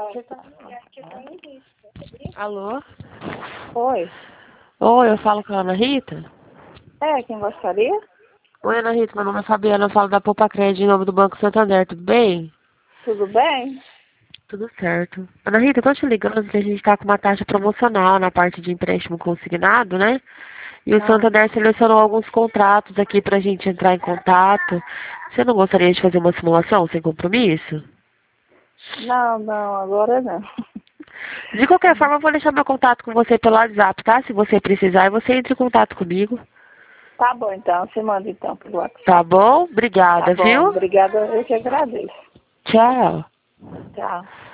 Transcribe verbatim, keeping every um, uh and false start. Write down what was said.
Alô? Oi. Oi, eu falo com a Ana Rita? É, quem gostaria? Oi, Ana Rita, meu nome é Fabiana, eu falo da Poupa Crédito em nome do Banco Santander, tudo bem? Tudo bem? Tudo certo. Ana Rita, eu tô te ligando que a gente tá com uma taxa promocional na parte de empréstimo consignado, né? E o Ah, Santander selecionou alguns contratos aqui pra gente entrar em contato. Você não gostaria de fazer uma simulação sem compromisso? não, não, agora não. De qualquer forma, eu vou deixar meu contato com você pelo WhatsApp, tá? Se você precisar, você entre em contato comigo. Tá bom, então. Você manda então pelo Tá WhatsApp. bom? Tá Obrigada, bom, viu? obrigada. Eu que agradeço. Tchau. Tchau.